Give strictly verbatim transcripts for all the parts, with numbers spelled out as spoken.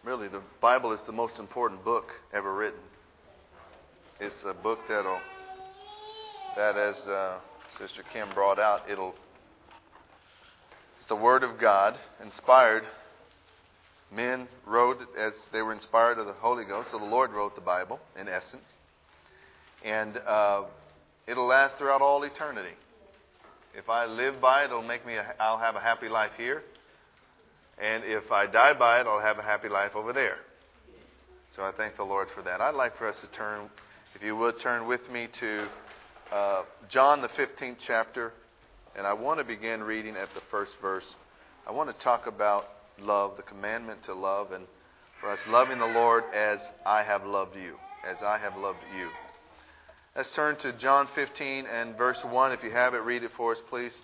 Really, the Bible is the most important book ever written. It's a book that'll, that as uh, Sister Kim brought out, it'll, it's the Word of God, inspired. Men wrote it as they were inspired of the Holy Ghost, so the Lord wrote the Bible, in essence. And uh, it'll last throughout all eternity. If I live by it, it'll make me, a, I'll have a happy life here. And if I die by it, I'll have a happy life over there. So I thank the Lord for that. I'd like for us to turn, if you would, turn with me to uh, John the fifteenth chapter. And I want to begin reading at the first verse. I want to talk about love, the commandment to love, and for us loving the Lord as I have loved you, as I have loved you. Let's turn to John fifteen and verse one. If you have it, read it for us, please.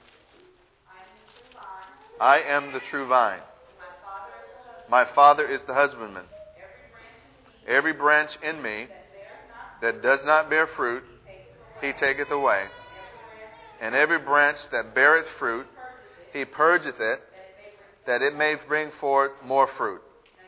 I am the true vine. My Father is the husbandman. Every branch in me that does not bear fruit, He taketh away. And every branch that beareth fruit, He purgeth it, that it may bring forth more fruit.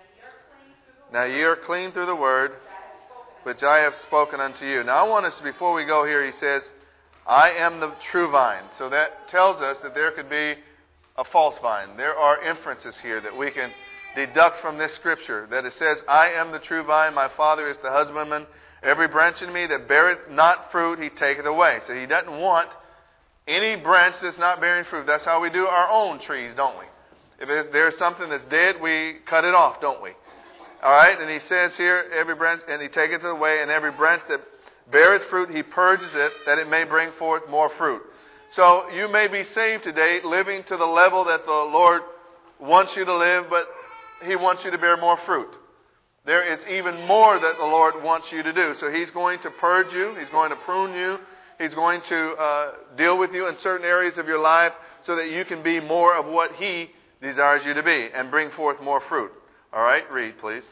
Now ye are clean through the word, which I have spoken unto you. Now I want us, before we go here, he says, I am the true vine. So that tells us that there could be a false vine. There are inferences here that we can deduct from this scripture, that it says, I am the true vine, my Father is the husbandman. Every branch in me that beareth not fruit, He taketh away. So He doesn't want any branch that's not bearing fruit. That's how we do our own trees, don't we? If there's something that's dead, we cut it off, don't we? All right, and he says here, every branch, and He taketh it away, and every branch that beareth fruit, He purges it, that it may bring forth more fruit. So you may be saved today, living to the level that the Lord wants you to live, but He wants you to bear more fruit. There is even more that the Lord wants you to do. So He's going to purge you. He's going to prune you. He's going to uh, deal with you in certain areas of your life so that you can be more of what He desires you to be and bring forth more fruit. All right, read, please.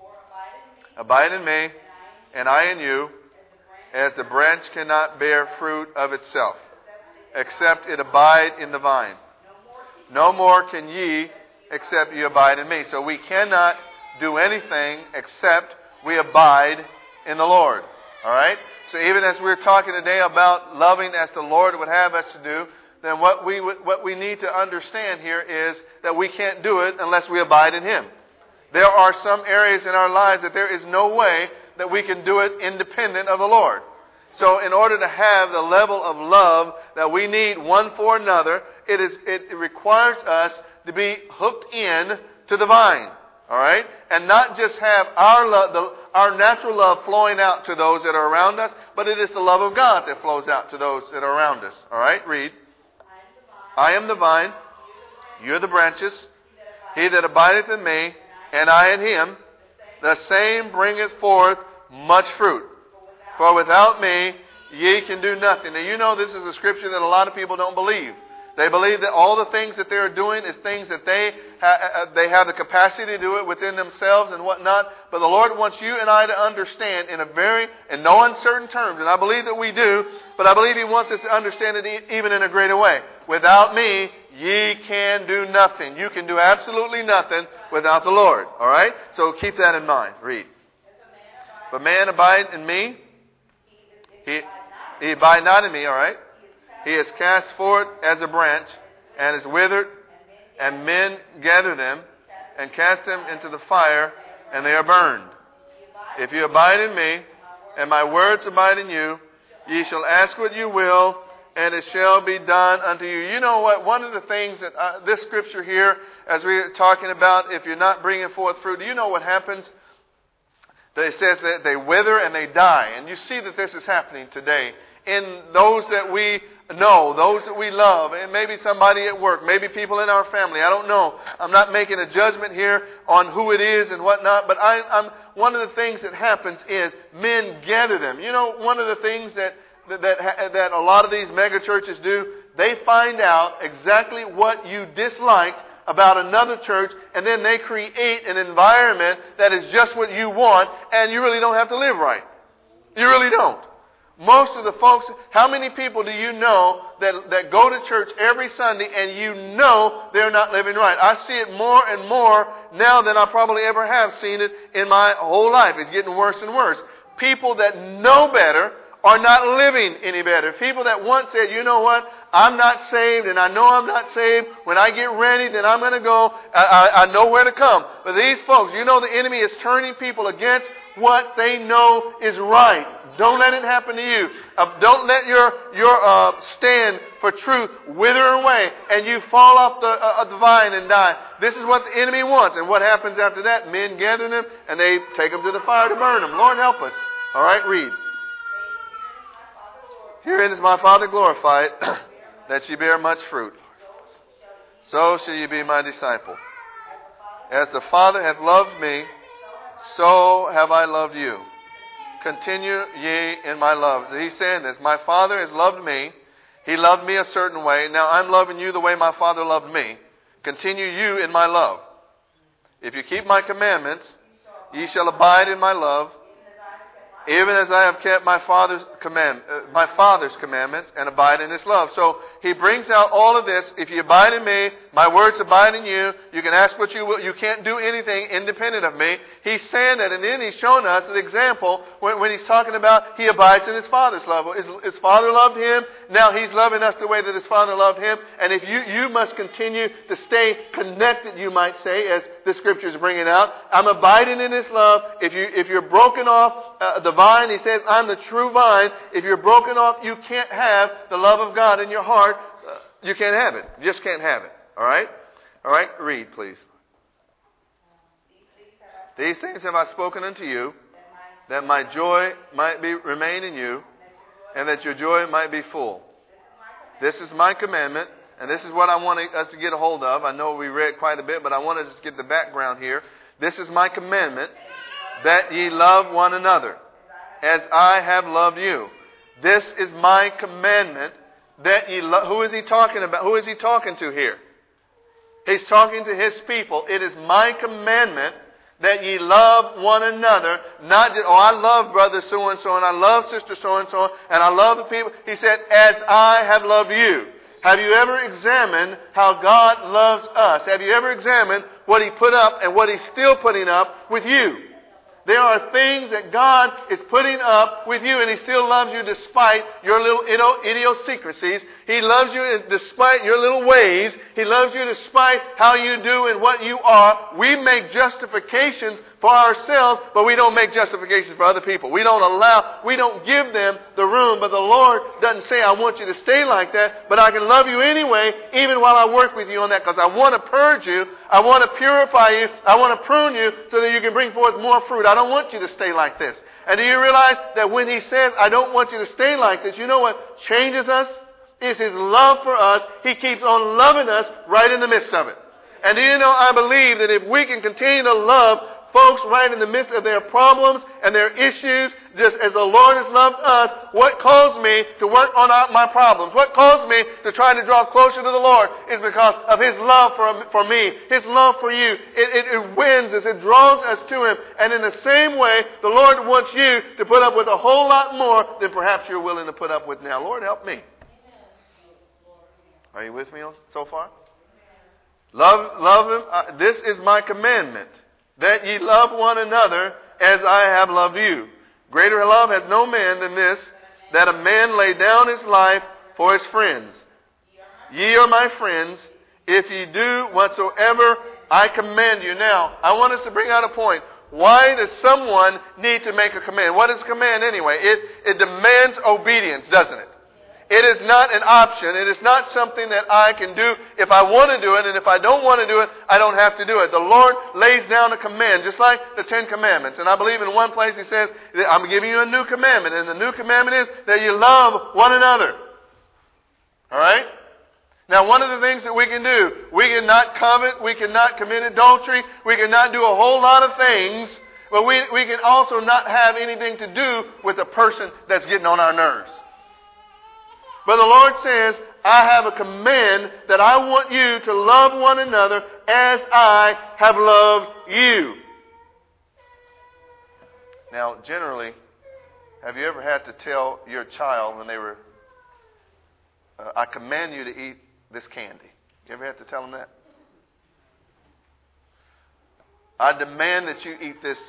Abide in me, and I in you, as the branch cannot bear fruit of itself, except it abide in the vine. No more can ye, except you abide in me. So we cannot do anything except we abide in the Lord. All right? So even as we're talking today about loving as the Lord would have us to do, then what we what we need to understand here is that we can't do it unless we abide in Him. There are some areas in our lives that there is no way that we can do it independent of the Lord. So in order to have the level of love that we need one for another, it is it requires us to be hooked in to the vine. All right? And not just have our love, the, our natural love flowing out to those that are around us, but it is the love of God that flows out to those that are around us. All right? Read. I am the vine, you are the branches. He that abideth in me, and I in him, the same bringeth forth much fruit. For without me, ye can do nothing. Now you know this is a scripture that a lot of people don't believe. They believe that all the things that they're doing is things that they ha- they have the capacity to do it within themselves and whatnot. But the Lord wants you and I to understand in a very, in no uncertain terms, and I believe that we do, but I believe He wants us to understand it even in a greater way. Without me, ye can do nothing. You can do absolutely nothing without the Lord. All right? So keep that in mind. Read. If a man abide in me, he, he abide not in me, all right? He is cast forth as a branch and is withered, and men gather them and cast them into the fire, and they are burned. If you abide in me, and my words abide in you, ye shall ask what you will, and it shall be done unto you. You know what? One of the things that uh, this scripture here, as we're talking about, if you're not bringing forth fruit, do you know what happens? It says that they wither and they die. And you see that this is happening today in those that we know, those that we love, and maybe somebody at work, maybe people in our family. I don't know. I'm not making a judgment here on who it is and whatnot, but I, I'm one of the things that happens is men gather them. You know, one of the things that that that, that a lot of these mega churches do, they find out exactly what you disliked about another church, and then they create an environment that is just what you want, and you really don't have to live right. You really don't. Most of the folks, how many people do you know that, that go to church every Sunday and you know they're not living right? I see it more and more now than I probably ever have seen it in my whole life. It's getting worse and worse. People that know better are not living any better. People that once said, you know what, I'm not saved and I know I'm not saved. When I get ready, then I'm going to go. I, I, I know where to come. But these folks, you know the enemy is turning people against what they know is right. Don't let it happen to you. Uh, don't let your your uh, stand for truth wither away and you fall off the, uh, the vine and die. This is what the enemy wants. And what happens after that? Men gather them and they take them to the fire to burn them. Lord help us. All right, read. Herein is my Father glorified, that ye bear much fruit. So shall ye be my disciple. As the Father hath loved me, so have I loved you. Continue ye in my love. He's saying this. My Father has loved me. He loved me a certain way. Now I'm loving you the way my Father loved me. Continue you in my love. If you keep my commandments, ye shall abide in my love, even as I have kept my Father's command, uh, my Father's commandments and abide in His love. So he brings out all of this. If you abide in me, my words abide in you. You can ask what you will. You can't do anything independent of me. He's saying that, and then he's showing us an example when, when he's talking about he abides in his Father's love. His, his Father loved him. Now he's loving us the way that his Father loved him. And if you you must continue to stay connected, you might say, as the Scriptures bring it out. I'm abiding in His love. If you if you're broken off uh, the vine, he says, I'm the true vine. If you're broken off, you can't have the love of God in your heart. Uh, you can't have it. You just can't have it. All right? All right? Read, please. These things have I spoken unto you, that my joy might be remain in you, and that your joy might be full. This is my commandment, and this is what I want us to get a hold of. I know we read quite a bit, but I want to just get the background here. This is my commandment, that ye love one another, as I have loved you. This is my commandment, that ye love. Who is he talking about? Who is he talking to here? He's talking to his people. It is my commandment that ye love one another. Not just, oh, I love brother so-and-so, and I love sister so-and-so, and I love the people. He said, as I have loved you. Have you ever examined how God loves us? Have you ever examined what He put up and what He's still putting up with you? There are things that God is putting up with you, and He still loves you despite your little idiosyncrasies. He loves you despite your little ways. He loves you despite how you do and what you are. We make justifications for ourselves, but we don't make justifications for other people. We don't allow, we don't give them the room. But the Lord doesn't say, I want you to stay like that, but I can love you anyway, even while I work with you on that, because I want to purge you. I want to purify you. I want to prune you so that you can bring forth more fruit. I don't want you to stay like this. And do you realize that when He says, I don't want you to stay like this, you know what changes us? It's His love for us. He keeps on loving us right in the midst of it. And do you know, I believe that if we can continue to love folks right in the midst of their problems and their issues, just as the Lord has loved us, what caused me to work on our, my problems, what caused me to try to draw closer to the Lord is because of His love for, for me, His love for you. It, it, it wins us, it draws us to Him. And in the same way, the Lord wants you to put up with a whole lot more than perhaps you're willing to put up with now. Lord, help me. Are you with me so far? Love, love Him. Uh, this is my commandment, that ye love one another as I have loved you. Greater love hath no man than this, that a man lay down his life for his friends. Ye are my friends, if ye do whatsoever I command you. Now, I want us to bring out a point. Why does someone need to make a command? What is a command anyway? It, it demands obedience, doesn't it? It is not an option. It is not something that I can do if I want to do it, and if I don't want to do it, I don't have to do it. The Lord lays down a command, just like the Ten Commandments. And I believe in one place He says, I'm giving you a new commandment, and the new commandment is that you love one another. All right? Now, one of the things that we can do, we cannot covet, we cannot commit adultery, we cannot do a whole lot of things, but we, we can also not have anything to do with the person that's getting on our nerves. But the Lord says, I have a command that I want you to love one another as I have loved you. Now, generally, have you ever had to tell your child when they were, uh, I command you to eat this candy? You ever had to tell them that? I demand that you eat this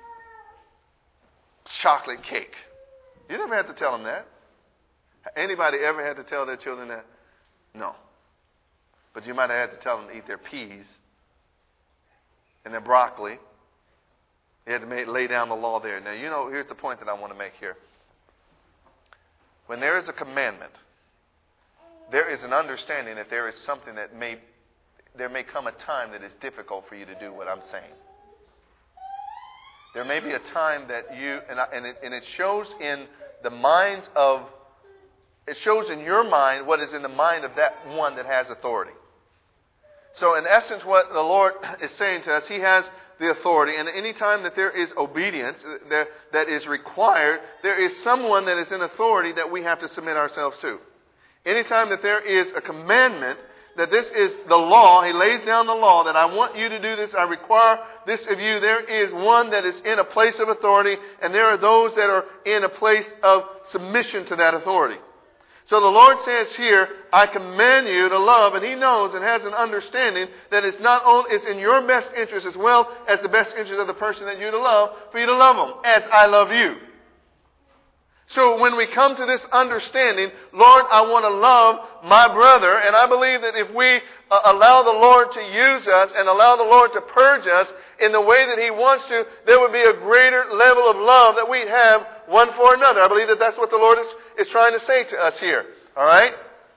chocolate cake. You never had to tell them that. Anybody ever had to tell their children that? No. But you might have had to tell them to eat their peas and their broccoli. You had to make, lay down the law there. Now, you know, here's the point that I want to make here. When there is a commandment, there is an understanding that there is something that may, there may come a time that is difficult for you to do what I'm saying. There may be a time that you, and, I, and, it, and it shows in the minds of, it shows in your mind what is in the mind of that one that has authority. So in essence, what the Lord is saying to us, He has the authority. And any time that there is obedience that, that is required, there is someone that is in authority that we have to submit ourselves to. Anytime that there is a commandment, that this is the law, He lays down the law, that I want you to do this, I require this of you. There is one that is in a place of authority, and there are those that are in a place of submission to that authority. So the Lord says here, I command you to love, and He knows and has an understanding that it's not only it's in your best interest as well as the best interest of the person that you're to love, for you to love them as I love you. So when we come to this understanding, Lord, I want to love my brother, and I believe that if we uh, allow the Lord to use us and allow the Lord to purge us in the way that He wants to, there would be a greater level of love that we'd have one for another. I believe that that's what the Lord is, is trying to say to us here. All right?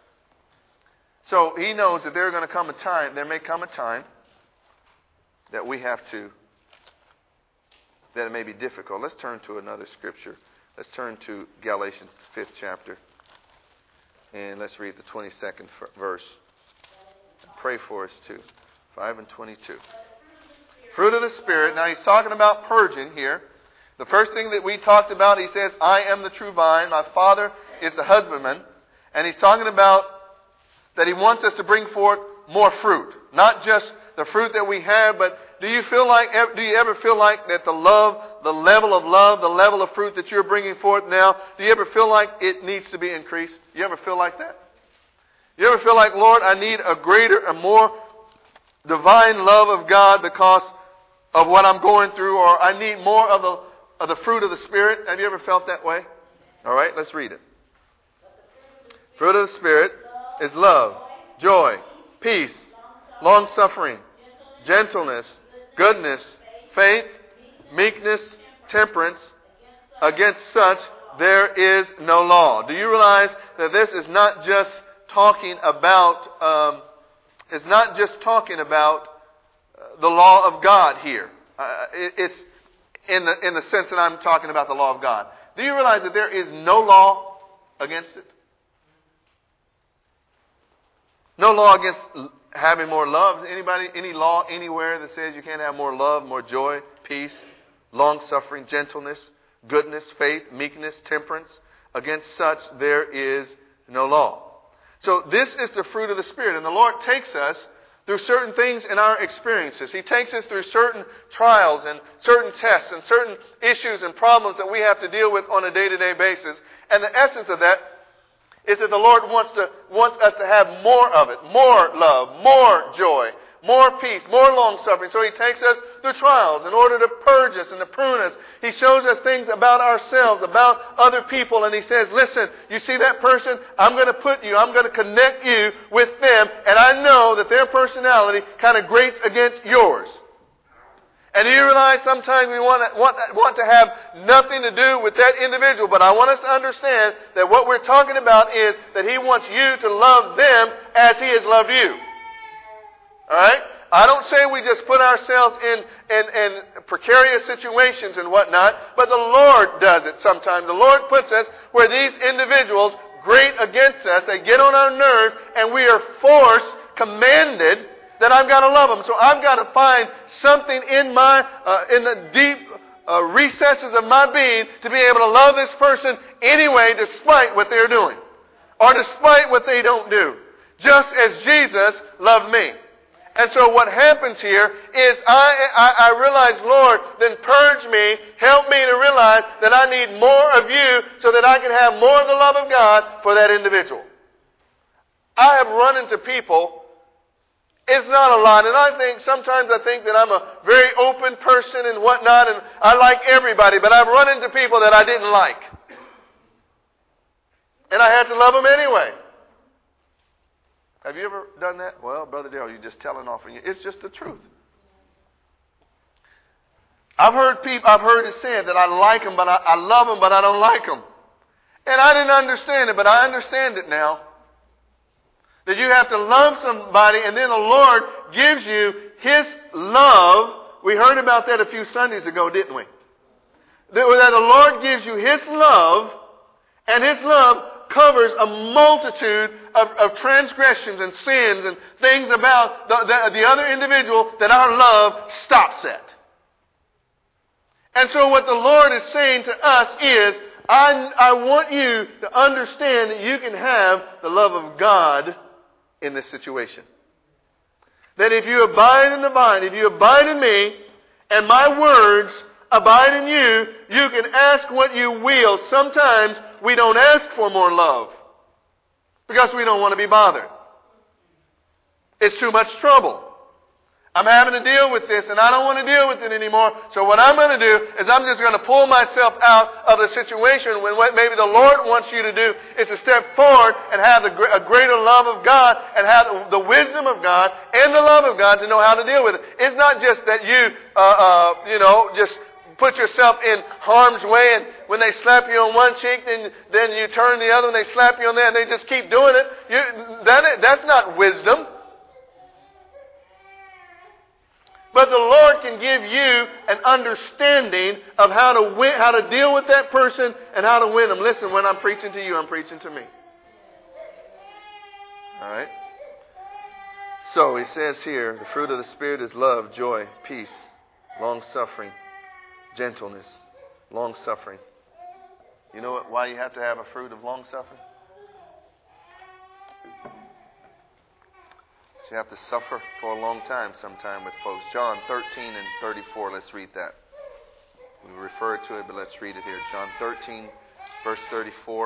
So He knows that there's going to come a time, there may come a time that we have to, that it may be difficult. Let's turn to another scripture. Let's turn to Galatians, the fifth chapter, and let's read the twenty-second verse. Pray for us too. five and twenty-two. Fruit of the Spirit. Now He's talking about purging here. The first thing that we talked about, He says, I am the true vine. My Father is the husbandman. And He's talking about that He wants us to bring forth more fruit. Not just the fruit that we have, but do you feel like, do you ever feel like that the love, the level of love, the level of fruit that you're bringing forth now, do you ever feel like it needs to be increased? You ever feel like that? You ever feel like, Lord, I need a greater, a more divine love of God because of what I'm going through, or I need more of the, of the fruit of the Spirit? Have you ever felt that way? All right, let's read it. Fruit of the Spirit is love, joy, peace, long-suffering, gentleness, goodness, faith, meekness, temperance. Against such there is no law. Do you realize that this is not just talking about, um, it's not just talking about the law of God here. Uh, it, it's in the in the sense that I'm talking about the law of God. Do you realize that there is no law against it? No law against having more love. Anybody, any law anywhere that says you can't have more love, more joy, peace, long-suffering, gentleness, goodness, faith, meekness, temperance? Against such there is no law. So this is the fruit of the Spirit. And the Lord takes us through certain things in our experiences. He takes us through certain trials and certain tests and certain issues and problems that we have to deal with on a day-to-day basis. And the essence of that is that the Lord wants to wants us to have more of it, more love, more joy, more peace, more long-suffering. So He takes us through trials in order to purge us and to prune us. He shows us things about ourselves, about other people, and He says, listen, you see that person? I'm going to put you, I'm going to connect you with them, and I know that their personality kind of grates against yours. And do you realize sometimes we want to, want, want to have nothing to do with that individual, but I want us to understand that what we're talking about is that He wants you to love them as He has loved you. All right? I don't say we just put ourselves in, in, in precarious situations and whatnot, but the Lord does it sometimes. The Lord puts us where these individuals grate against us, they get on our nerves, and we are forced, commanded, that I've got to love them. So I've got to find something in my, uh, in the deep uh, recesses of my being to be able to love this person anyway, despite what they're doing. Or despite what they don't do. Just as Jesus loved me. And so what happens here is I, I, I realize, Lord, then purge me, help me to realize that I need more of you so that I can have more of the love of God for that individual. I have run into people It's not a lot. And I think, sometimes I think that I'm a very open person and whatnot, and I like everybody, but I've run into people that I didn't like. And I had to love them anyway. Have you ever done that? Well, Brother Dale, you're just telling off on you. It's just the truth. I've heard people, I've heard it said that I like them, but I, I love them, but I don't like them. And I didn't understand it, but I understand it now. That you have to love somebody, and then the Lord gives you His love. We heard about that a few Sundays ago, didn't we? That the Lord gives you His love, and His love covers a multitude of, of transgressions and sins and things about the, the, the other individual that our love stops at. And so what the Lord is saying to us is, I, I want you to understand that you can have the love of God in this situation. That if you abide in the vine, if you abide in me, and my words abide in you, you can ask what you will. Sometimes we don't ask for more love because we don't want to be bothered. It's too much trouble. I'm having to deal with this, and I don't want to deal with it anymore. So what I'm going to do is I'm just going to pull myself out of the situation when what maybe the Lord wants you to do is to step forward and have the, a greater love of God and have the wisdom of God and the love of God to know how to deal with it. It's not just that you, uh, uh, you know, just put yourself in harm's way, and when they slap you on one cheek, then then you turn the other, and they slap you on there, and they just keep doing it. You, that, that's not wisdom. But the Lord can give you an understanding of how to win, how to deal with that person and how to win them. Listen, when I'm preaching to you, I'm preaching to me. All right? So he says here, the fruit of the Spirit is love, joy, peace, long-suffering, gentleness, long-suffering. You know what, why you have to have a fruit of long-suffering? You have to suffer for a long time sometime with folks. John thirteen and thirty-four, let's read that. We refer to it, but let's read it here. John thirteen, verse thirty-four.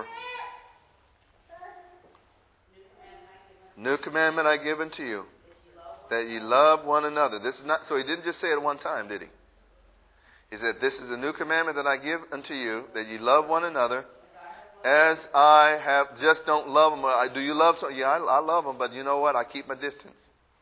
New commandment I give unto you, that ye love one another. This is not, so he didn't just say it one time, did he? He said, this is a new commandment that I give unto you, that ye love one another. As I have, just don't love them. I, do you love some? Yeah, I, I love them, but you know what? I keep my distance.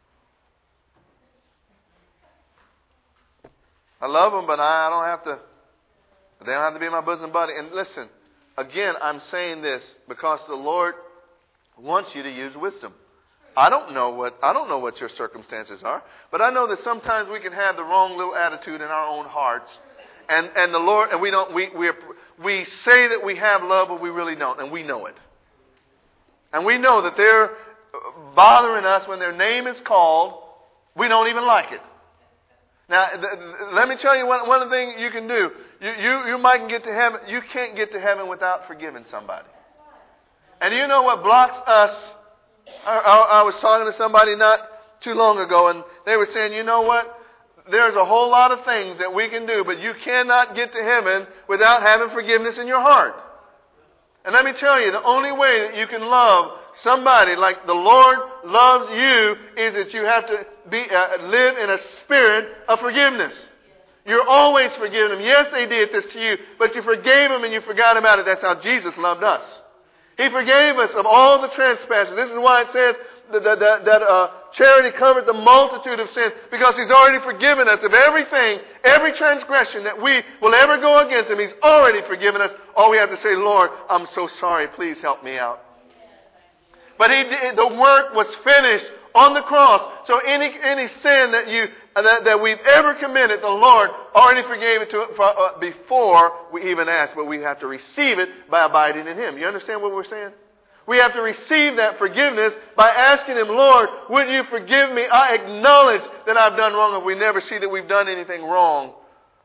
I love them, but I, I don't have to, they don't have to be my bosom buddy. And listen, again, I'm saying this because the Lord wants you to use wisdom. I don't know what, I don't know what your circumstances are, but I know that sometimes we can have the wrong little attitude in our own hearts. And and the Lord, and we don't, we we we say that we have love, but we really don't, and we know it. And we know that they're bothering us when their name is called. We don't even like it. Now, th- th- let me tell you one one thing you can do. You you you might get to heaven. You can't get to heaven without forgiving somebody. And you know what blocks us? I, I, I was talking to somebody not too long ago, and they were saying, you know what? There's a whole lot of things that we can do, but you cannot get to heaven without having forgiveness in your heart. And let me tell you, the only way that you can love somebody like the Lord loves you is that you have to be uh, live in a spirit of forgiveness. You're always forgiving them. Yes, they did this to you, but you forgave them and you forgot about it. That's how Jesus loved us. He forgave us of all the trespasses. This is why it says that, that, that, that uh, charity covered the multitude of sins, because He's already forgiven us of everything, every transgression that we will ever go against Him. He's already forgiven us. All we have to say, Lord, I'm so sorry. Please help me out. But he did, the work was finished on the cross. So any any sin that you that, that we've ever committed, the Lord already forgave it to for, uh, before we even asked. But we have to receive it by abiding in Him. You understand what we're saying? We have to receive that forgiveness by asking Him, Lord, would you forgive me? I acknowledge that I've done wrong. If we never see that we've done anything wrong,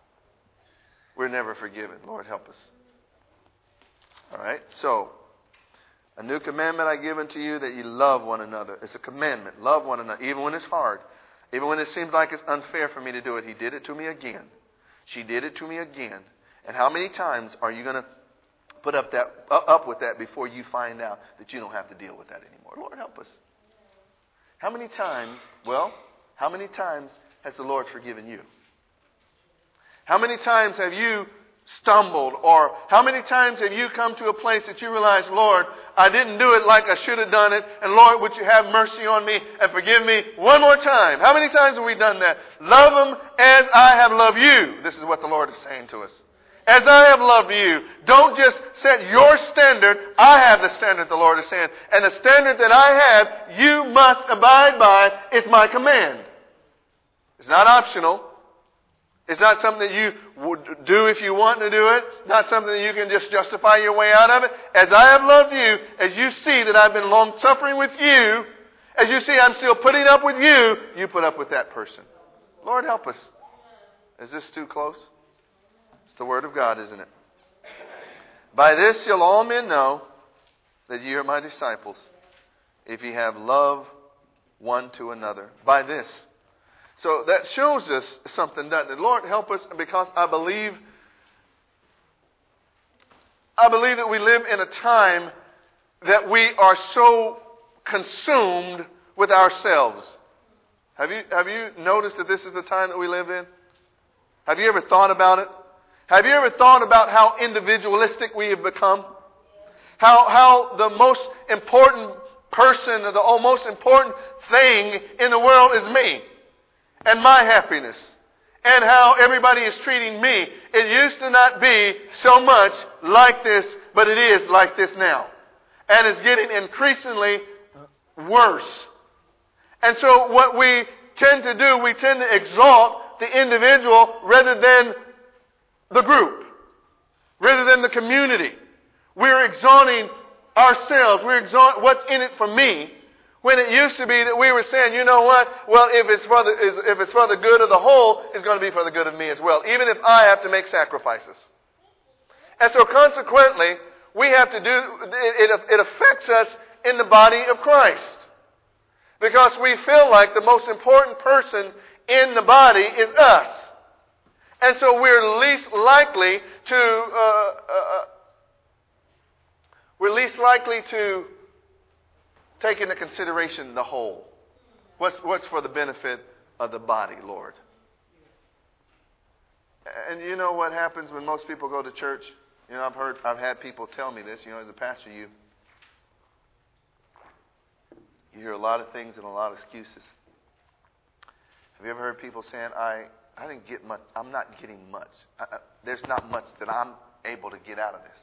we're never forgiven. Lord, help us. All right, so a new commandment I give unto you, that you love one another. It's a commandment. Love one another, even when it's hard. Even when it seems like it's unfair for me to do it. He did it to me again. She did it to me again. And how many times are you going to put up that up with that before you find out that you don't have to deal with that anymore? Lord, help us. How many times, well, how many times has the Lord forgiven you? How many times have you stumbled? Or how many times have you come to a place that you realize, Lord, I didn't do it like I should have done it. And Lord, would you have mercy on me and forgive me one more time? How many times have we done that? Love them as I have loved you. This is what the Lord is saying to us. As I have loved you. Don't just set your standard. I have the standard, the Lord is saying. And the standard that I have, you must abide by. It's my command. It's not optional. It's not something that you would do if you want to do it. Not something that you can just justify your way out of it. As I have loved you, as you see that I've been long suffering with you, as you see I'm still putting up with you, you put up with that person. Lord, help us. Is this too close? It's the Word of God, isn't it? By this shall all men know that ye are my disciples, if ye have love one to another. By this. So that shows us something, doesn't it? Lord, help us, because I believe, I believe that we live in a time that we are so consumed with ourselves. Have you, have you noticed that this is the time that we live in? Have you ever thought about it? Have you ever thought about how individualistic we have become? How, how the most important person, or the most important thing in the world is me and my happiness, and how everybody is treating me. It used to not be so much like this, but it is like this now. And it's getting increasingly worse. And so what we tend to do, we tend to exalt the individual rather than the group, rather than the community. We're exalting ourselves. We're exalting what's in it for me. When it used to be that we were saying, you know what? Well, if it's for the if it's for the good of the whole, it's going to be for the good of me as well, even if I have to make sacrifices. And so, consequently, we have to do. It, it affects us in the body of Christ, because we feel like the most important person in the body is us. And so we're least likely to uh, uh, we're least likely to take into consideration the whole. What's what's for the benefit of the body, Lord? And you know what happens when most people go to church? You know, I've heard, I've had people tell me this. You know, as a pastor, you you hear a lot of things and a lot of excuses. Have you ever heard people saying, "I." I didn't get much. I'm not getting much. I, I, there's not much that I'm able to get out of this.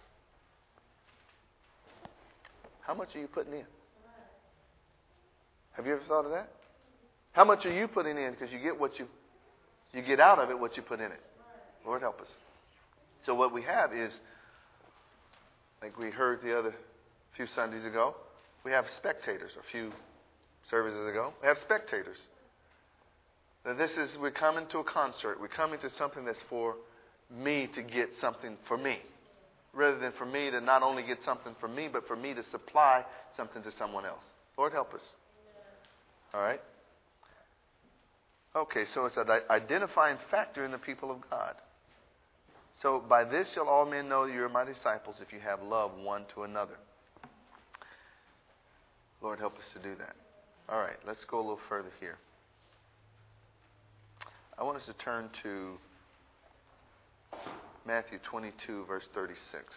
How much are you putting in? Have you ever thought of that? How much are you putting in? Because you get what you you get out of it, what you put in it. Lord, help us. So what we have is, like we heard the other few Sundays ago, we have spectators. A few services ago, we have spectators. That this is, we're coming to a concert. We're coming to something that's for me to get something for me, rather than for me to not only get something for me, but for me to supply something to someone else. Lord, help us. All right? Okay, so it's an identifying factor in the people of God. So, by this shall all men know that you are my disciples, if you have love one to another. Lord, help us to do that. All right, let's go a little further here. I want us to turn to Matthew twenty-two, verse thirty-six.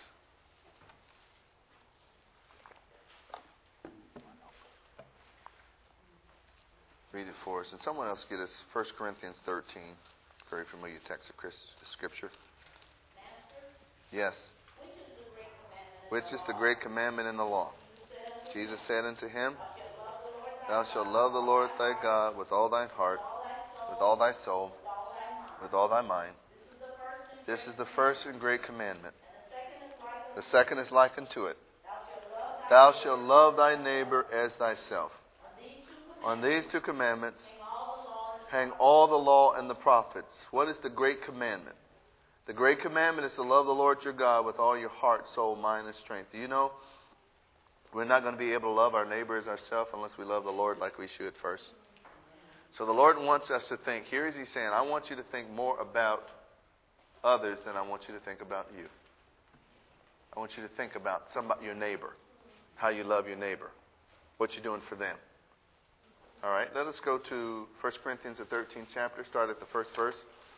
Read it for us. And someone else get us First Corinthians thirteen. Very familiar text of Scripture. Yes. Which is the great commandment in the law? Jesus said unto him, Thou shalt love the Lord thy God with all thine heart, with all thy soul, with all thy mind. This is the first and great commandment. The second is like unto it. Thou shalt love thy neighbor as thyself. On these two commandments hang all the law and the prophets. What is the great commandment? The great commandment is to love the Lord your God with all your heart, soul, mind, and strength. Do you know we're not going to be able to love our neighbor as ourselves unless we love the Lord like we should first? So the Lord wants us to think. Here is He saying, I want you to think more about others than I want you to think about you. I want you to think about somebody, your neighbor, how you love your neighbor, what you're doing for them. All right, let us go to First Corinthians, the thirteenth chapter. Start at the first verse.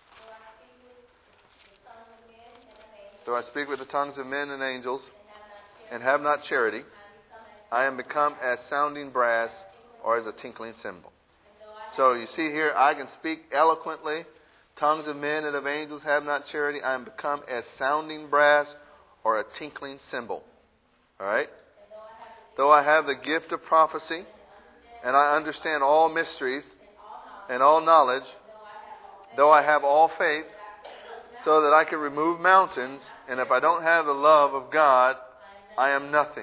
Though I speak with the tongues of men and angels and have not charity, I am become as sounding brass or as a tinkling cymbal. So you see here, I can speak eloquently, tongues of men and of angels have not charity. I am become as sounding brass or a tinkling cymbal. All right? Though I have the gift of prophecy and I understand all mysteries and all knowledge, though I have all faith, so that I can remove mountains, and if I don't have the love of God, I am nothing.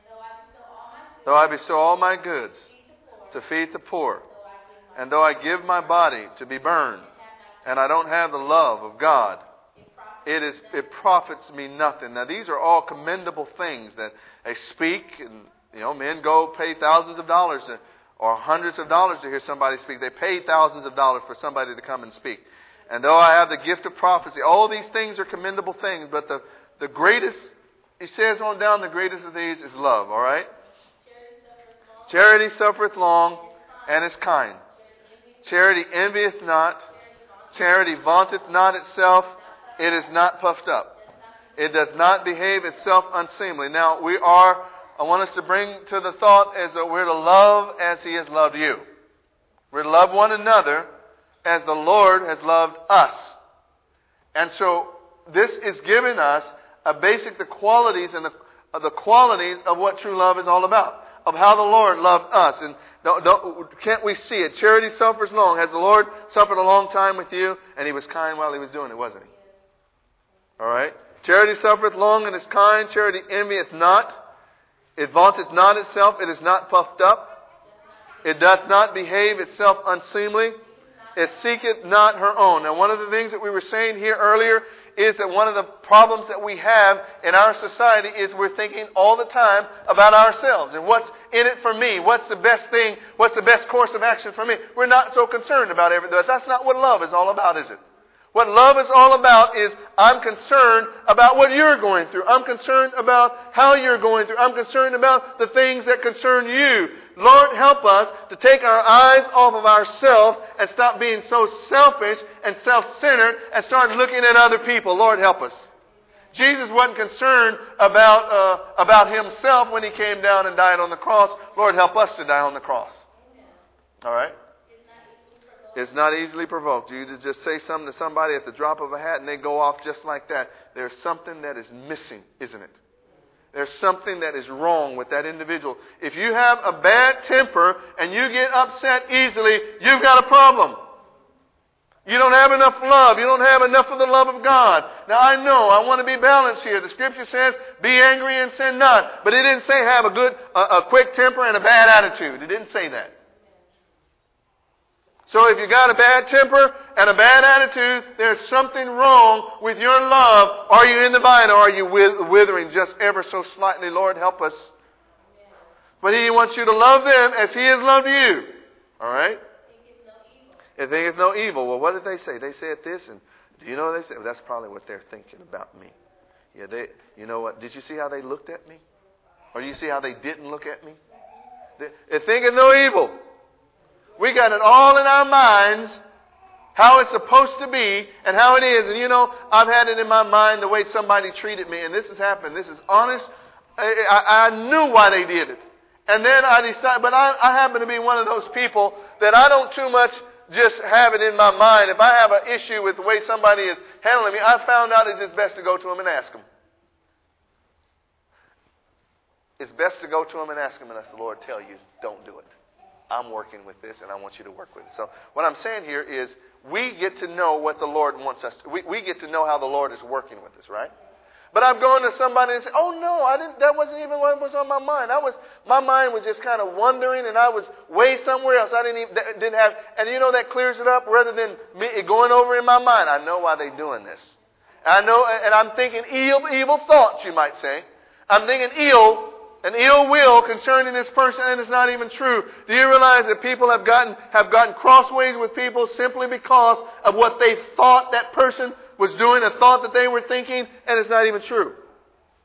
Though I bestow all my goods to feed the poor, and though I give my body to be burned, and I don't have the love of God, it is it profits me nothing. Now these are all commendable things that they speak, and you know, men go pay thousands of dollars to, or hundreds of dollars to hear somebody speak. They pay thousands of dollars for somebody to come and speak. And though I have the gift of prophecy, all these things are commendable things, but the, the greatest, he says on down, the greatest of these is love, all right? Charity suffereth long and is kind. Charity envieth not. Charity vaunteth not itself. It is not puffed up. It does not behave itself unseemly. Now, we are, I want us to bring to the thought is that we're to love as He has loved you. We're to love one another as the Lord has loved us. And so this is giving us a basic, the qualities and the, uh, the qualities of what true love is all about. Of how the Lord loved us. And the, the, can't we see it? Charity suffers long. Has the Lord suffered a long time with you? And He was kind while He was doing it, wasn't He? Alright? Charity suffereth long and is kind. Charity envieth not. It vaunteth not itself. It is not puffed up. It doth not behave itself unseemly. It seeketh not her own. Now, one of the things that we were saying here earlier is that one of the problems that we have in our society is we're thinking all the time about ourselves and what's in it for me. What's the best thing? What's the best course of action for me? We're not so concerned about everything. But that's not what love is all about, is it? What love is all about is I'm concerned about what you're going through. I'm concerned about how you're going through. I'm concerned about the things that concern you. Lord, help us to take our eyes off of ourselves and stop being so selfish and self-centered and start looking at other people. Lord, help us. Jesus wasn't concerned about uh, about Himself when He came down and died on the cross. Lord, help us to die on the cross. All right? It's not easily provoked. You just say something to somebody at the drop of a hat and they go off just like that. There's something that is missing, isn't it? There's something that is wrong with that individual. If you have a bad temper and you get upset easily, you've got a problem. You don't have enough love. You don't have enough of the love of God. Now I know, I want to be balanced here. The Scripture says, be angry and sin not. But it didn't say have a good, a, a quick temper and a bad attitude. It didn't say that. So if you got a bad temper and a bad attitude, there's something wrong with your love. Are you in the vine or are you withering just ever so slightly? Lord, help us. But He wants you to love them as He has loved you. All right? It thinketh no evil. Well, what did they say? They said this, and do you know what they said? Well, that's probably what they're thinking about me. Yeah, they. You know what? Did you see how they looked at me? Or do you see how they didn't look at me? It thinketh no evil. We got it all in our minds, how it's supposed to be and how it is. And you know, I've had it in my mind the way somebody treated me. And this has happened. This is honest. I, I, I knew why they did it. And then I decided, but I, I happen to be one of those people that I don't too much just have it in my mind. If I have an issue with the way somebody is handling me, I found out it's just best to go to them and ask them. It's best to go to them and ask them, and let the Lord tell you, don't do it. I'm working with this, and I want you to work with it. So what I'm saying here is we get to know what the Lord wants us to. We, we get to know how the Lord is working with us, right? But I've gone to somebody and said, oh, no, I didn't. That wasn't even what was on my mind. I was, my mind was just kind of wandering, and I was way somewhere else. I didn't even didn't have, and you know that clears it up rather than me it going over in my mind. I know why they're doing this. I know, and I'm thinking evil, evil thoughts, you might say. I'm thinking ill. An ill will concerning this person, and it's not even true. Do you realize that people have gotten have gotten crossways with people simply because of what they thought that person was doing, a thought that they were thinking, and it's not even true.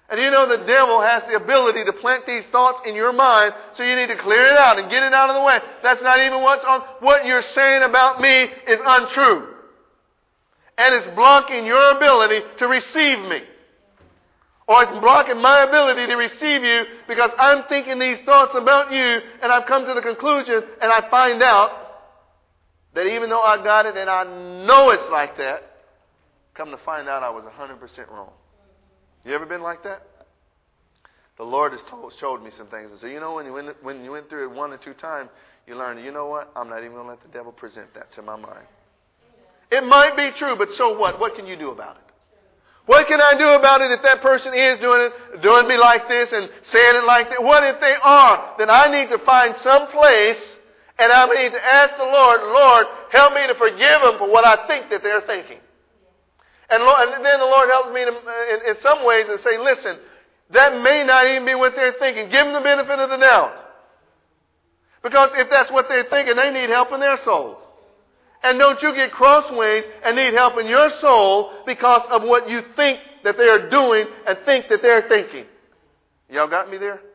And you know the devil has the ability to plant these thoughts in your mind, so you need to clear it out and get it out of the way. That's not even what's on. What you're saying about me is untrue. And it's blocking your ability to receive me. Or it's blocking my ability to receive you because I'm thinking these thoughts about you, and I've come to the conclusion, and I find out that even though I got it and I know it's like that, come to find out I was one hundred percent wrong. You ever been like that? The Lord has told, showed me some things. And so, you know, when you, went, when you went through it one or two times, you learn, you know what? I'm not even going to let the devil present that to my mind. It might be true, but so what? What can you do about it? What can I do about it if that person is doing it, doing me like this and saying it like that? What if they are? Then I need to find some place, and I need to ask the Lord, Lord, help me to forgive them for what I think that they're thinking. And, Lord, and then the Lord helps me to, in, in some ways to say, listen, that may not even be what they're thinking. Give them the benefit of the doubt. Because if that's what they're thinking, they need help in their souls. And don't you get crossways and need help in your soul because of what you think that they're doing and think that they're thinking. Y'all got me there?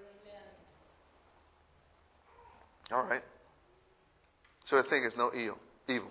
All right. So I think it's no evil. Evil.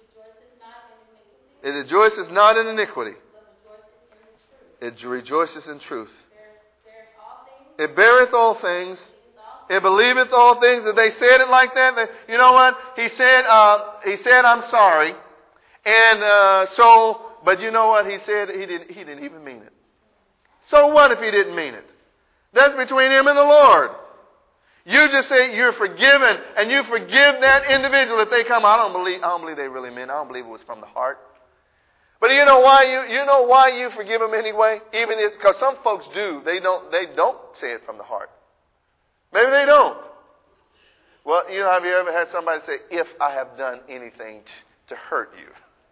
It rejoices not in iniquity. It rejoices in truth. It beareth all things. It believeth all things. That they said it like that. They, you know what? He said, uh, he said, I'm sorry. And uh, so, but you know what? He said he didn't, he didn't even mean it. So what if he didn't mean it? That's between him and the Lord. You just say you're forgiven and you forgive that individual if they come. I don't believe, I don't believe they really meant it. I don't believe it was from the heart. But you know why you you know why you forgive them anyway? Even if, because some folks do, they don't they don't say it from the heart. Maybe they don't. Well, you know, have you ever had somebody say, "If I have done anything t- to hurt you,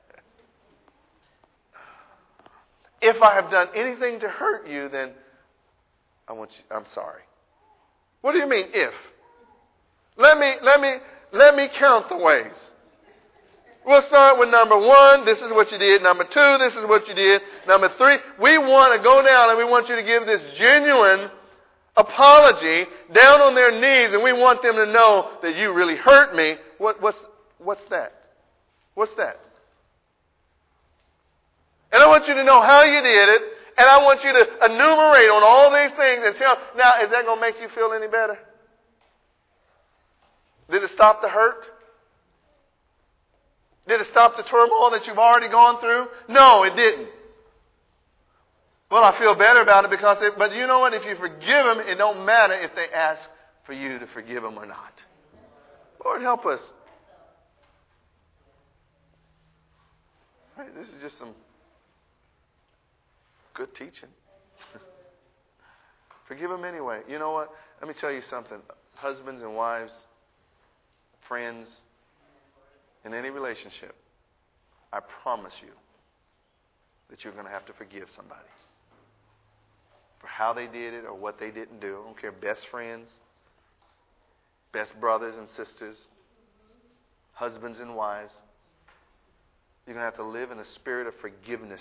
if I have done anything to hurt you, then I want you. I'm sorry." What do you mean, if? Let me let me let me count the ways. We'll start with number one. This is what you did. Number two, this is what you did. Number three, we want to go down and we want you to give this genuine apology down on their knees, and we want them to know that you really hurt me. What, what's, what's that? What's that? And I want you to know how you did it, and I want you to enumerate on all these things and tell. Now, is that going to make you feel any better? Did it stop the hurt? Did it stop the turmoil that you've already gone through? No, it didn't. Well, I feel better about it because, it, but you know what? If you forgive them, it don't matter if they ask for you to forgive them or not. Lord, help us. Right, this is just some good teaching. Forgive them anyway. You know what? Let me tell you something. Husbands and wives, friends, in any relationship, I promise you that you're going to have to forgive somebody for how they did it or what they didn't do. I don't care, best friends, best brothers and sisters, husbands and wives. You're going to have to live in a spirit of forgiveness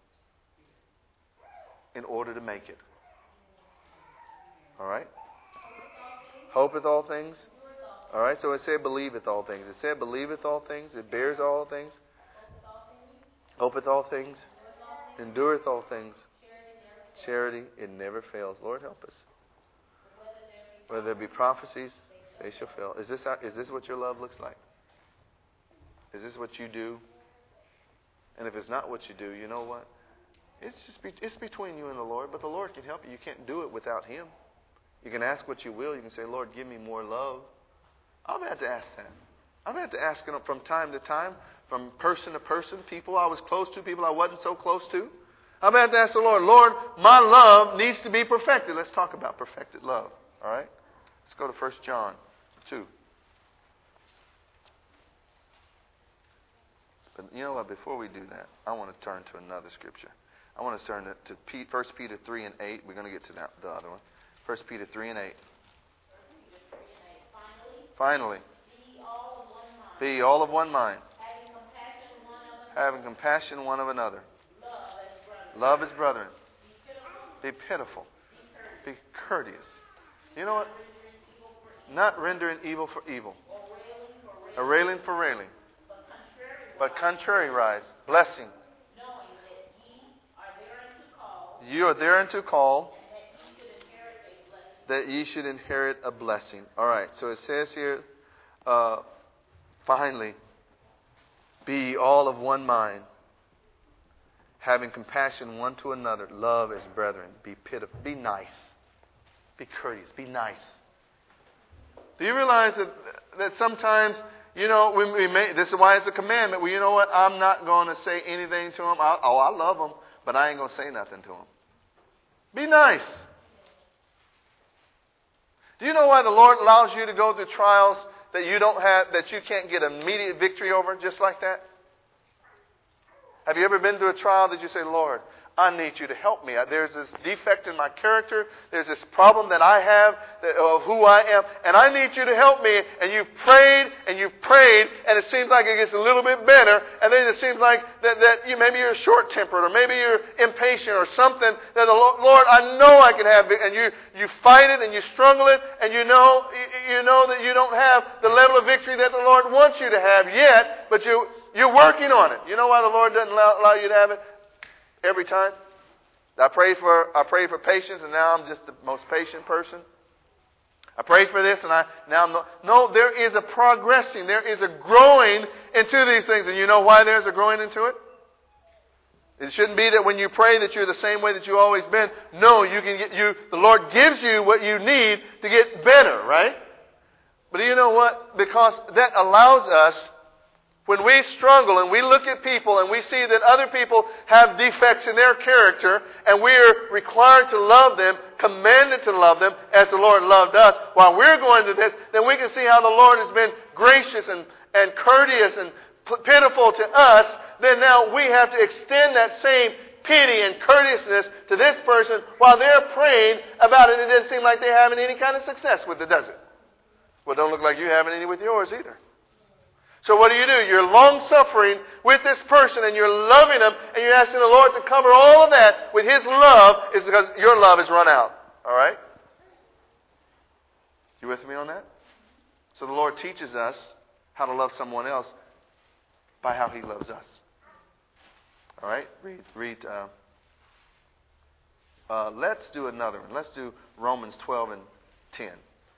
in order to make it. All right? Hopeth all things. All right, so it said believeth all things. It said believeth all things. It bears all things. Hopeth all things. Endureth all things. Charity, it never fails. Lord, help us. Whether there be prophecies, they shall fail. Is this, is this what your love looks like? Is this what you do? And if it's not what you do, you know what? It's just be, it's between you and the Lord, but the Lord can help you. You can't do it without Him. You can ask what you will. You can say, Lord, give me more love. I've had to ask that. I've had to ask it from time to time, from person to person, people I was close to, people I wasn't so close to. I've had to ask the Lord, Lord, my love needs to be perfected. Let's talk about perfected love. All right? Let's go to First John two. But you know what? Before we do that, I want to turn to another scripture. I want to turn to, to First Peter three and eight. We're going to get to that, the other one. First Peter three and eight. Finally, be all of one mind. Be all of one mind. Having compassion one of another. Having compassion one of another. Love as brethren. Love as brethren. Be pitiful. Be pitiful. Be courteous. You know what? Not rendering evil for evil. A railing for railing. But contrariwise, blessing. You are thereunto called, that ye should inherit a blessing. All right, so it says here, uh, finally, be ye all of one mind, having compassion one to another, love as brethren, be pitiful, be nice, be courteous, be nice. Do you realize that that sometimes, you know, when we may, this is why it's a commandment. Well, you know what? I'm not going to say anything to them. I, oh, I love them, but I ain't going to say nothing to them. Be nice. Do you know why the Lord allows you to go through trials that you don't have, that you can't get immediate victory over, just like that? Have you ever been through a trial that you say, Lord, I need you to help me. There's this defect in my character. There's this problem that I have that, of who I am. And I need you to help me. And you've prayed and you've prayed. And it seems like it gets a little bit better. And then it seems like that, that you maybe you're short-tempered or maybe you're impatient or something. That the Lord, I know I can have it. And you, you fight it and you struggle it. And you know, you, you know that you don't have the level of victory that the Lord wants you to have yet. But you, you're working on it. You know why the Lord doesn't allow, allow you to have it? Every time. I prayed for I prayed for patience, and now I'm just the most patient person. I prayed for this, and I now I'm not. No, there is a progressing. There is a growing into these things, and you know why there's a growing into it? It shouldn't be that when you pray that you're the same way that you've always been. No, you can get you. The Lord gives you what you need to get better, right? But do you know what? Because that allows us. When we struggle and we look at people and we see that other people have defects in their character and we're required to love them, commanded to love them as the Lord loved us, while we're going through this, then we can see how the Lord has been gracious and, and courteous and pitiful to us. Then now we have to extend that same pity and courteousness to this person while they're praying about it. It doesn't seem like they're having any kind of success with it, does it? Well, it don't look like you're having any with yours either. So what do you do? You're long-suffering with this person and you're loving them and you're asking the Lord to cover all of that with His love is because your love has run out. All right? You with me on that? So the Lord teaches us how to love someone else by how He loves us. All right? Read. read. Uh, uh, let's do another one. Let's do Romans twelve and ten.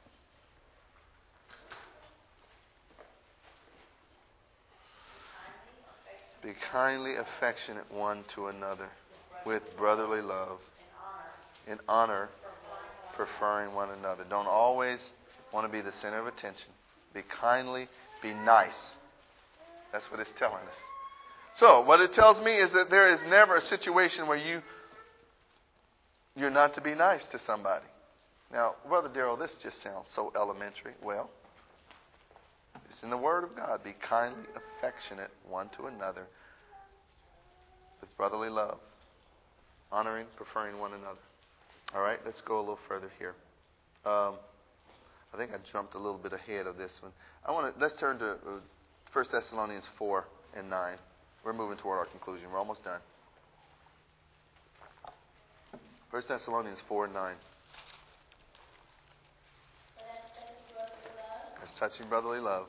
Be kindly affectionate one to another with brotherly love, in honor, preferring one another. Don't always want to be the center of attention. Be kindly, be nice. That's what it's telling us. So, what it tells me is that there is never a situation where you, you're not to be nice to somebody. Now, Brother Darrell, this just sounds so elementary. Well, it's in the Word of God. Be kindly affectionate one to another with brotherly love, honoring, preferring one another. All right, let's go a little further here. Um, I think I jumped a little bit ahead of this one. I want to let's turn to uh, First Thessalonians four and nine. We're moving toward our conclusion. We're almost done. First Thessalonians four and nine. That's touching brotherly love.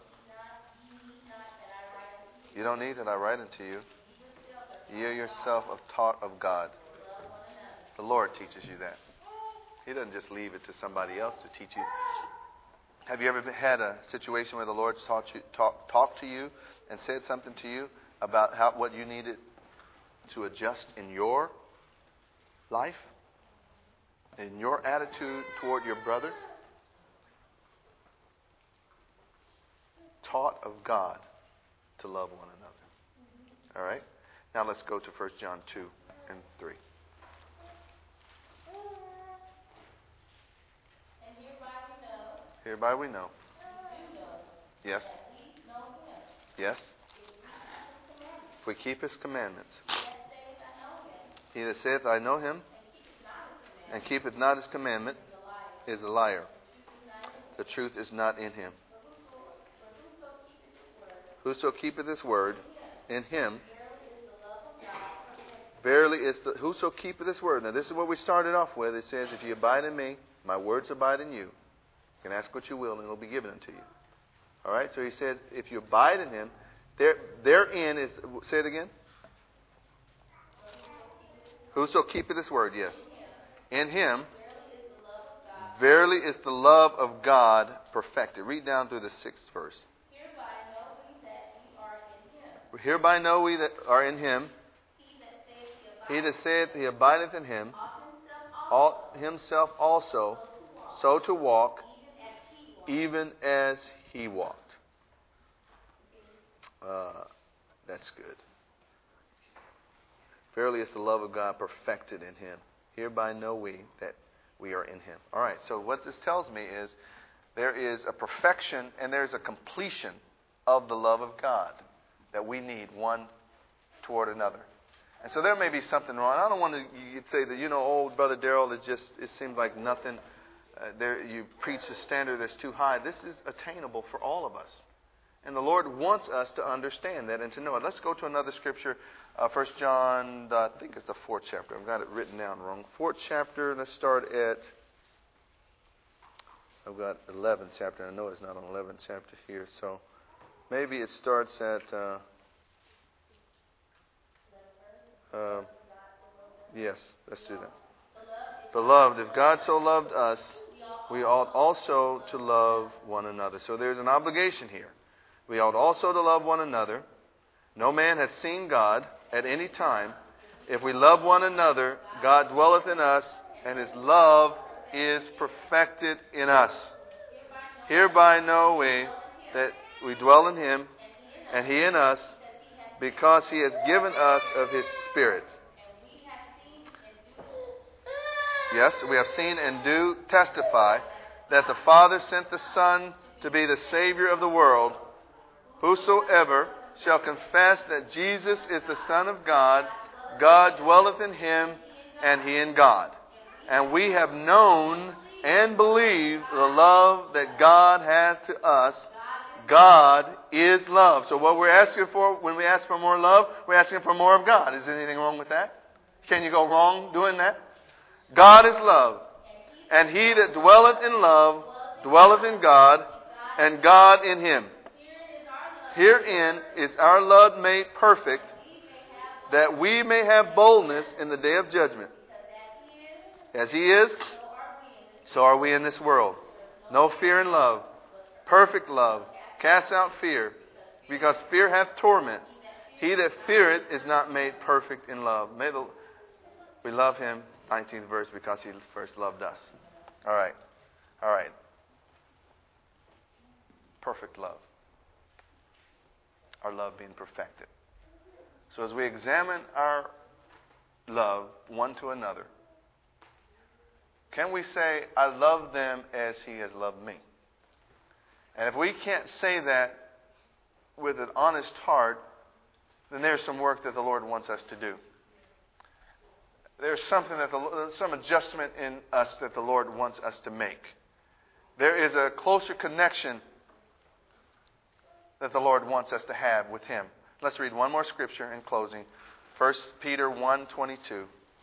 You don't need that I write unto you. You yourself are taught of God. The Lord teaches you that. He doesn't just leave it to somebody else to teach you. Have you ever had a situation where the Lord's taught you, talk, talked to you and said something to you about how what you needed to adjust in your life, in your attitude toward your brother? Taught of God to love one another. All right? Now let's go to First John two and three. And hereby we know. Hereby we know. You know. Yes. That we know Him. Yes. If we keep His commandments. If we keep His commandments. He that saith, I know Him. He that saith, I know Him, and keepeth not His commandment, is a liar. The truth is not in him. Whoso keepeth His word, in him Verily is the, whoso keepeth this word. Now this is what we started off with. It says, if you abide in me, my words abide in you. You can ask what you will and it will be given unto you. All right? So he says, if you abide in him, there, therein is, say it again. Whoso keepeth this word, yes. In him, verily is the love of God perfected. Read down through the sixth verse. Hereby know we that are in him. He that saith he abideth in him, all, himself also, so to walk, even as he walked. Uh, that's good. Verily is the love of God perfected in him. Hereby know we that we are in him. All right, so what this tells me is there is a perfection and there's a completion of the love of God that we need one toward another. And so there may be something wrong. I don't want to you say that, you know, oh, Brother Darrell, it just it seems like nothing. Uh, there you preach a standard that's too high. This is attainable for all of us. And the Lord wants us to understand that and to know it. Let's go to another scripture. Uh, First John, uh, I think it's the fourth chapter. I've got it written down wrong. Fourth chapter, let's start at, I've got eleventh chapter. I know it's not on eleventh chapter here. So maybe it starts at, uh, uh, yes, let's do that. Beloved, if God so loved us, we ought also to love one another. So there's an obligation here. We ought also to love one another. No man hath seen God at any time. If we love one another, God dwelleth in us, and his love is perfected in us. Hereby know we that we dwell in him, and he in us, because he has given us of his Spirit. Yes, we have seen and do testify that the Father sent the Son to be the Savior of the world. Whosoever shall confess that Jesus is the Son of God, God dwelleth in him, and he in God. And we have known and believed the love that God hath to us. God is love. So what we're asking for, when we ask for more love, we're asking for more of God. Is there anything wrong with that? Can you go wrong doing that? God is love. And he that dwelleth in love dwelleth in God, and God in him. Herein is our love made perfect, that we may have boldness in the day of judgment. As he is, so are we in this world. No fear in love. Perfect love casts out fear, because fear hath torments. He that feareth is not made perfect in love. May the, we love him, nineteenth verse, because he first loved us. All right. All right. Perfect love. Our love being perfected. So as we examine our love one to another, can we say, I love them as he has loved me? And if we can't say that with an honest heart, then there's some work that the Lord wants us to do. There's something that the, some adjustment in us that the Lord wants us to make. There is a closer connection that the Lord wants us to have with him. Let's read one more scripture in closing. First Peter one twenty-two.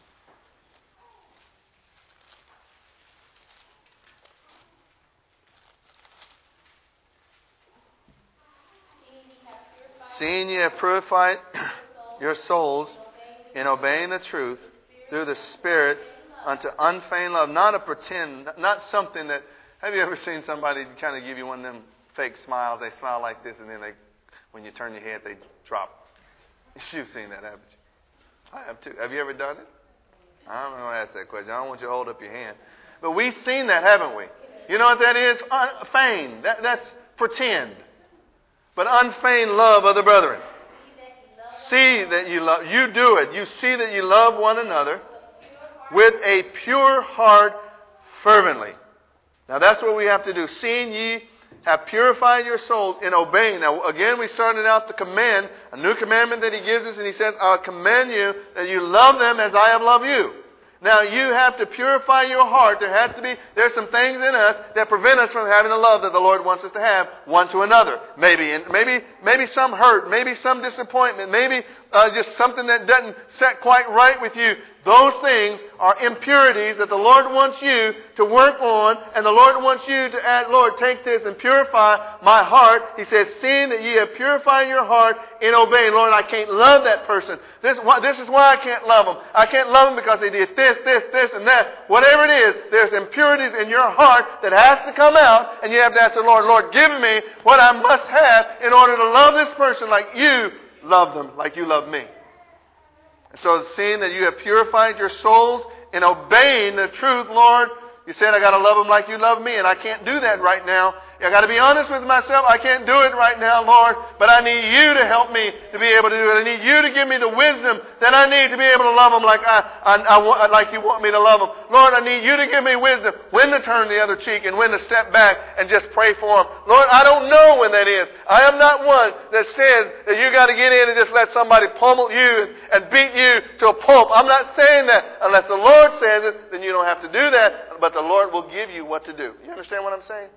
Seeing ye have purified your souls in obeying the truth through the Spirit unto unfeigned love. Not a pretend, not something that... Have you ever seen somebody kind of give you one of them fake smiles? They smile like this, and then they, when you turn your head, they drop. You've seen that, haven't you? I have too. Have you ever done it? I'm going to ask that question. I don't want you to hold up your hand. But we've seen that, haven't we? You know what that is? Feigned. That, that's pretend. But unfeigned love of the brethren. See that you love. You do it. You see that you love one another with a pure heart fervently. Now that's what we have to do. Seeing ye have purified your souls in obeying. Now again, we started out the command, a new commandment that he gives us, and he says, I command you that you love them as I have loved you. Now you have to purify your heart. There has to be, there's some things in us that prevent us from having the love that the Lord wants us to have one to another. Maybe, and maybe, maybe some hurt, maybe some disappointment, maybe uh, just something that doesn't set quite right with you. Those things are impurities that the Lord wants you to work on, and the Lord wants you to add, Lord, take this and purify my heart. He says, seeing that ye have purified your heart in obeying. Lord, I can't love that person. This, this is why I can't love them. I can't love them because they did this, this, this, and that. Whatever it is, there's impurities in your heart that has to come out, and you have to ask the Lord, Lord, give me what I must have in order to love this person like you love them, like you love me. And so seeing that you have purified your souls in obeying the truth, Lord, you said I got to love them like you love me, and I can't do that right now. I got to be honest with myself. I can't do it right now, Lord, but I need you to help me to be able to do it. I need you to give me the wisdom that I need to be able to love them like I, I, I want, like you want me to love them. Lord, I need you to give me wisdom when to turn the other cheek and when to step back and just pray for them. Lord, I don't know when that is. I am not one that says that you got to get in and just let somebody pummel you and beat you to a pulp. I'm not saying that. Unless the Lord says it, then you don't have to do that. But the Lord will give you what to do. You understand what I'm saying?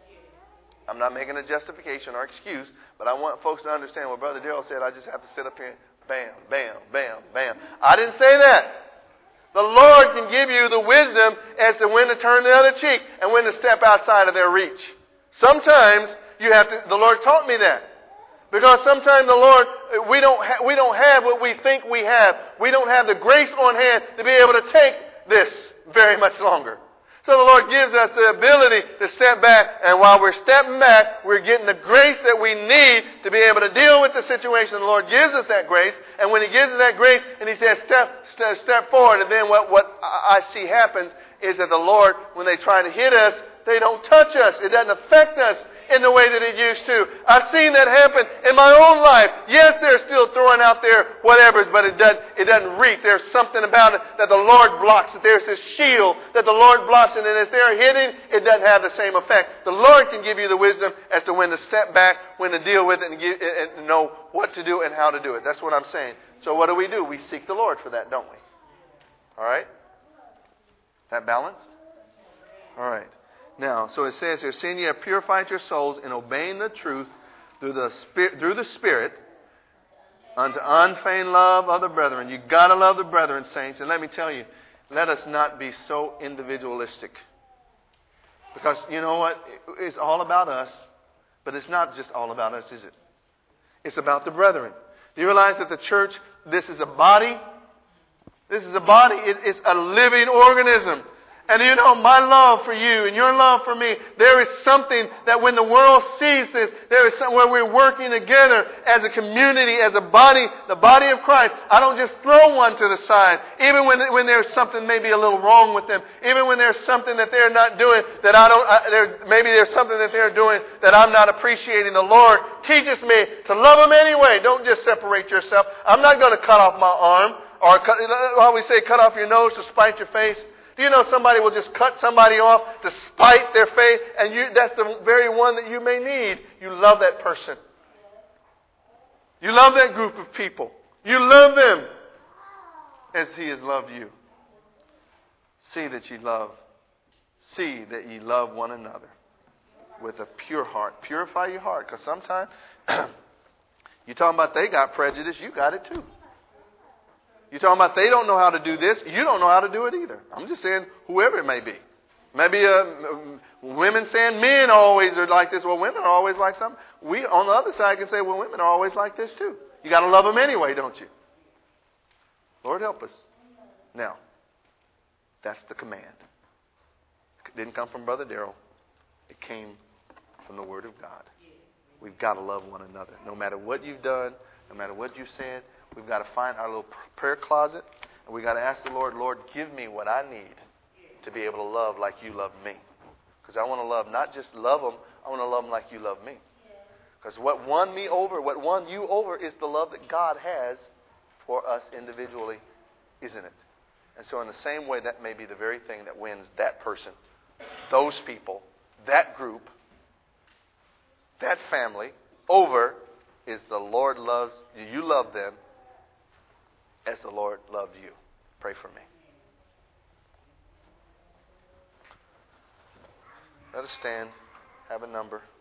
I'm not making a justification or excuse, but I want folks to understand what Brother Darrell said. I just have to sit up here and bam, bam, bam, bam. I didn't say that. The Lord can give you the wisdom as to when to turn the other cheek and when to step outside of their reach. Sometimes you have to, the Lord taught me that. Because sometimes the Lord, we don't, ha- we don't have what we think we have. We don't have the grace on hand to be able to take this very much longer. So the Lord gives us the ability to step back, and while we're stepping back, we're getting the grace that we need to be able to deal with the situation. The Lord gives us that grace, and when He gives us that grace, and He says, step, step, step forward, and then what, what I see happens is that the Lord, when they try to hit us, they don't touch us. It doesn't affect us in the way that it used to. I've seen that happen in my own life. Yes, they're still throwing out there whatever's, but it doesn't, it doesn't reach. There's something about it that the Lord blocks. That there's this shield that the Lord blocks, and then as they're hitting, it doesn't have the same effect. The Lord can give you the wisdom as to when to step back, when to deal with it, and, give, and know what to do and how to do it. That's what I'm saying. So what do we do? We seek the Lord for that, don't we? All right? That balanced? All right. Now, so it says here, seeing you have purified your souls in obeying the truth through the Spirit, through the Spirit unto unfeigned love of the brethren. You got to love the brethren, saints. And let me tell you, let us not be so individualistic. Because you know what? It's all about us. But it's not just all about us, is it? It's about the brethren. Do you realize that the church, this is a body? This is a body. It, it's a living organism. And you know, my love for you and your love for me, there is something that when the world sees this, there is something where we're working together as a community, as a body, the body of Christ. I don't just throw one to the side. Even when, when there's something maybe a little wrong with them. Even when there's something that they're not doing that I don't, I, there, maybe there's something that they're doing that I'm not appreciating. The Lord teaches me to love them anyway. Don't just separate yourself. I'm not going to cut off my arm or cut, well, we say cut off your nose to spite your face. Do you know somebody will just cut somebody off to spite their faith, and you, that's the very one that you may need. You love that person. You love that group of people. You love them as He has loved you. See that ye love. See that ye love one another with a pure heart. Purify your heart, because sometimes you're talking about they got prejudice, you got it too. You're talking about they don't know how to do this. You don't know how to do it either. I'm just saying whoever it may be. Maybe uh, women saying men always are like this. Well, women are always like something. We, on the other side, can say, well, women are always like this too. You got to love them anyway, don't you? Lord help us. Now, that's the command. It didn't come from Brother Darrell. It came from the Word of God. We've got to love one another. No matter what you've done, no matter what you've said, we've got to find our little prayer closet, and we've got to ask the Lord, Lord, give me what I need to be able to love like you love me. Because I want to love, not just love them, I want to love them like you love me. Because what won me over, what won you over is the love that God has for us individually, isn't it? And so in the same way, that may be the very thing that wins that person, those people, that group, that family over is the Lord loves you. You love them as the Lord loved you. Pray for me. Let us stand. Have a number.